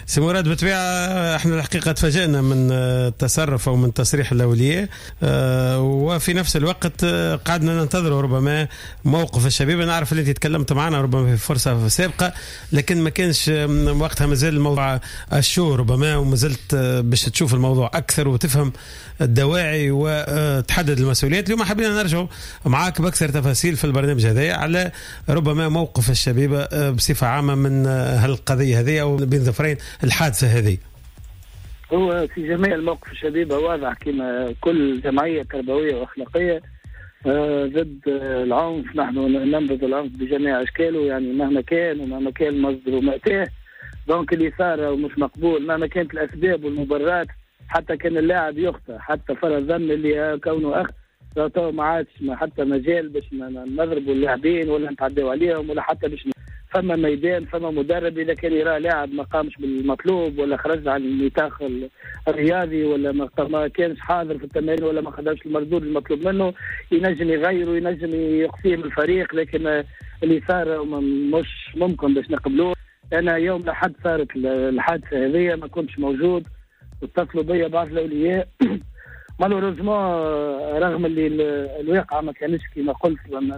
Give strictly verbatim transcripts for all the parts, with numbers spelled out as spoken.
سي مراد بالطبيعة احنا الحقيقة تفاجئنا من التصرف او من تصريح الاولياء، وفي نفس الوقت قعدنا ننتظر ربما موقف الشبيبة. نعرف اللي انت تكلمت معنا ربما في فرصة سابقة، لكن ما كانش وقتها مازال الموضوع الشو ربما، وما زلت باش تشوف الموضوع اكثر وتفهم الدواعي وتحدد المسؤوليات. اليوم حبينا نرجع معاك باكثر تفاصيل في البرنامج هذا على ربما موقف الشبيبة بصفة عامة من هالقضية هذه او بين ظفرين الحادثة هذه. هو في جميع الموقف الشبيبة واضح كما كل جمعية تربوية واخلاقية ضد العنف. نحن ننبذ العنف بجميع اشكاله، يعني مهما كان ومهما كان مصدر ومأتاه. دونك اللي صار مش مقبول مهما كانت الاسباب والمبررات. حتى كان اللاعب يخطئ، حتى فرض ظن اللي كونه اخ تو ما عادش حتى مجال باش نضربوا اللاعبين ولا نتعدوا عليهم، ولا حتى باش فما ميدان فما مدرب اذا كان يرى لاعب ما قامش بالمطلوب ولا خرج عن النطاق الرياضي ولا ما كانش حاضر في التمارين ولا ما خدمش المردود المطلوب منه، ينجم يغيره ينجم يقصيه من الفريق. لكن اللي صار مش ممكن باش نقبلوه. انا يوم لحد صارت الحادثه هذه ما كنتش موجود، واتصلوا بيا بعض الاولياء مالوريزمون رغم اللي الواقعه ما كانش كما قلت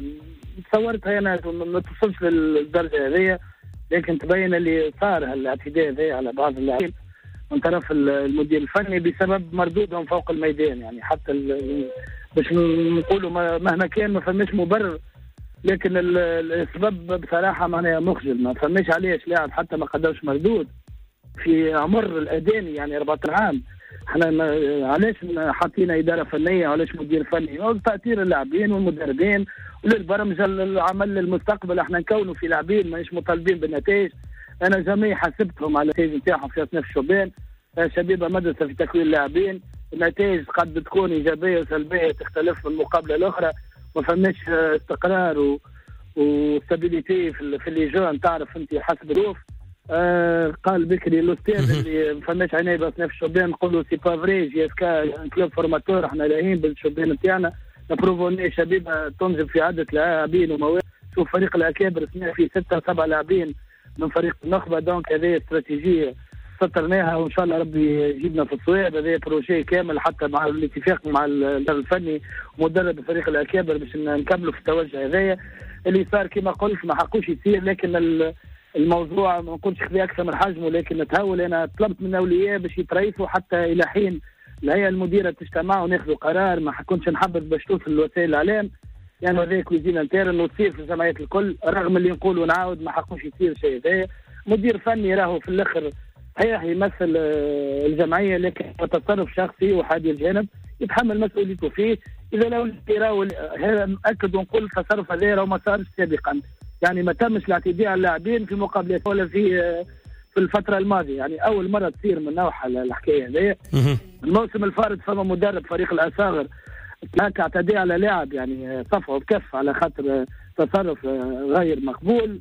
تصورتها انا ما توصلش للدرجه هذه، لكن تبين اللي صار هالاعتداء هذا على بعض اللاعبين من طرف المدير الفني بسبب مردودهم فوق الميدان. يعني حتى باش نقولوا مهما كان ما فماش مبرر، لكن السبب بصراحه معناها مخجل. ما فماش علاش لاعب حتى ما قدرش مردود في عمر الاداني يعني أربعة عشر عام. احنا علاش حاطين اداره فنيه وعلاش مدير فني؟ تاثير اللاعبين والمدربين وللبرمج العمل للمستقبل. احنا نكونوا في لاعبين مانيش مطالبين بالنتائج. انا جميع حسبتهم على النتائج نتاعهم في اثناء الشبان. شبيبه مدرسه في تكوين اللاعبين. النتائج قد تكون ايجابيه وسلبيه تختلف من مقابله الاخرى. ما فماش استقرار وستابيليتي في اللجان. تعرف انت حسب الظروف. آه قال بكري الاستاذ اللي ما فماش عنايه بس في الشبان نقولوا سي با فري جي اس كا كلوب فورماتور. احنا لاهين بالشبان نتاعنا نبروفوني شبيبه تنجب في عده لاعبين ومواهب. شوف فريق الاكابر سمع في ستة سبعة لاعبين من فريق النخبه. دونك هذه استراتيجيه سطرناها وان شاء الله ربي يجيبنا في الصواب. هذا بروجي كامل حتى مع الاتفاق مع المدرب الفني ومدرب فريق الاكابر باش نكملوا في التوجه هذايا. اللي صار كما قلت ما حقوش يصير، لكن الموضوع ما نكونش خذي اكثر من حجمه. لكن نتهول انا طلبت من الاولياء باش يتريثوا حتى الى حين الهيئه المديره تجتمع وناخذوا قرار. ما حكونش نحبذ باش توصل لوسائل الاعلام يعني هذاك كويزين انترن وتصير في الجمعيات الكل، رغم اللي نقول ونعاود ما حقوش يصير شيء هذا. مدير فني راهو في الاخر صحيح يمثل الجمعيه، لكن تصرف شخصي وحادي الجانب يتحمل مسؤوليته فيه. اذا لو راهو هذا مأكد ونقول التصرف هذا راهو ما صارش سابقا، يعني ما تمش الاعتداء على اللاعبين في مقابلات ولا في في الفتره الماضيه. يعني اول مره تصير من نوع الحكايه هذه. الموسم الفارط فما مدرب فريق الاصاغر هناك اعتداء على لاعب، يعني صفعه بكف على خاطر تصرف غير مقبول.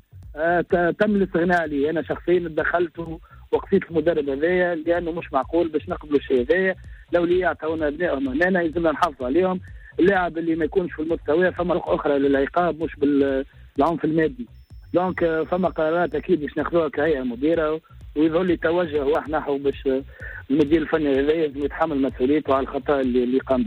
تم الاستغناء عليه. انا شخصيا تدخلت وقفيت المدرب هذايا لانه مش معقول باش نقبلوا الشيء هذايا. الاولياء عطاونا ابنائهم هنا لازمنا نحافظوا عليهم. اللاعب اللي ما يكونش في المستوى فما طرق اخرى للعقاب مش بالعنف المادي. دونك فما قرارات اكيد باش ناخذوها كهيئه مديره، ويظل لي توجه واحد نحو باش المدير الفني هذايا يتحمل مسؤوليته على الخطا اللي اللي قام